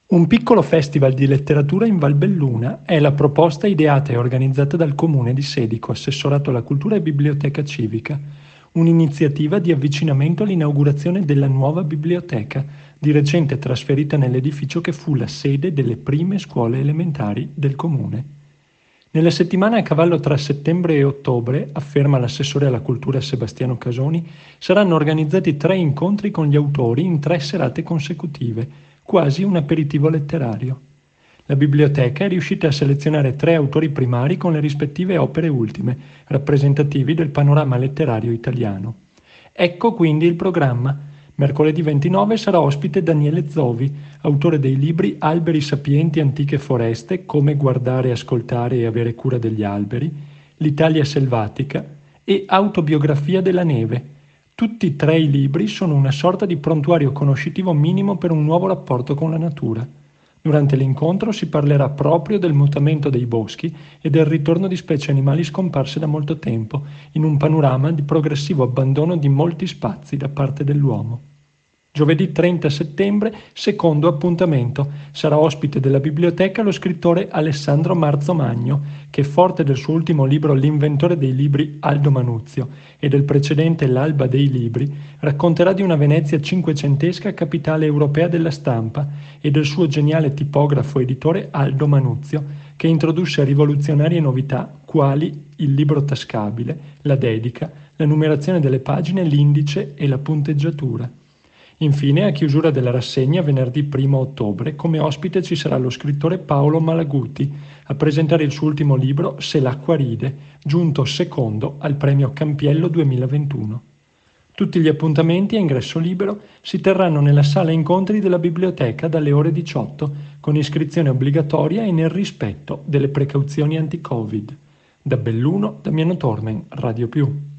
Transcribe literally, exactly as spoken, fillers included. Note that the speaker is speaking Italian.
Un piccolo festival di letteratura in Valbelluna è la proposta ideata e organizzata dal Comune di Sedico, Assessorato alla Cultura e Biblioteca Civica, un'iniziativa di avvicinamento all'inaugurazione della nuova biblioteca, di recente trasferita nell'edificio che fu la sede delle prime scuole elementari del Comune. Nella settimana a cavallo tra settembre e ottobre, afferma l'assessore alla cultura Sebastiano Casoni, saranno organizzati tre incontri con gli autori in tre serate consecutive, quasi un aperitivo letterario. La biblioteca è riuscita a selezionare tre autori primari con le rispettive opere ultime, rappresentativi del panorama letterario italiano. Ecco quindi il programma. Mercoledì ventinove sarà ospite Daniele Zovi, autore dei libri Alberi sapienti, antiche foreste, come guardare, ascoltare e avere cura degli alberi, L'Italia selvatica e Autobiografia della neve. Tutti e tre i libri sono una sorta di prontuario conoscitivo minimo per un nuovo rapporto con la natura. Durante l'incontro si parlerà proprio del mutamento dei boschi e del ritorno di specie animali scomparse da molto tempo, in un panorama di progressivo abbandono di molti spazi da parte dell'uomo. Giovedì trenta settembre, secondo appuntamento, sarà ospite della biblioteca lo scrittore Alessandro Marzomagno, che forte del suo ultimo libro L'inventore dei libri Aldo Manuzio e del precedente L'alba dei libri, racconterà di una Venezia cinquecentesca capitale europea della stampa e del suo geniale tipografo editore Aldo Manuzio, che introdusse rivoluzionarie novità quali il libro tascabile, la dedica, la numerazione delle pagine, l'indice e la punteggiatura. Infine, a chiusura della rassegna, venerdì primo ottobre, come ospite ci sarà lo scrittore Paolo Malaguti a presentare il suo ultimo libro Se l'acqua ride, giunto secondo al premio Campiello duemilaventuno. Tutti gli appuntamenti a ingresso libero si terranno nella sala incontri della biblioteca dalle ore diciotto, con iscrizione obbligatoria e nel rispetto delle precauzioni anti-Covid. Da Belluno, Damiano Tormen, Radio Più.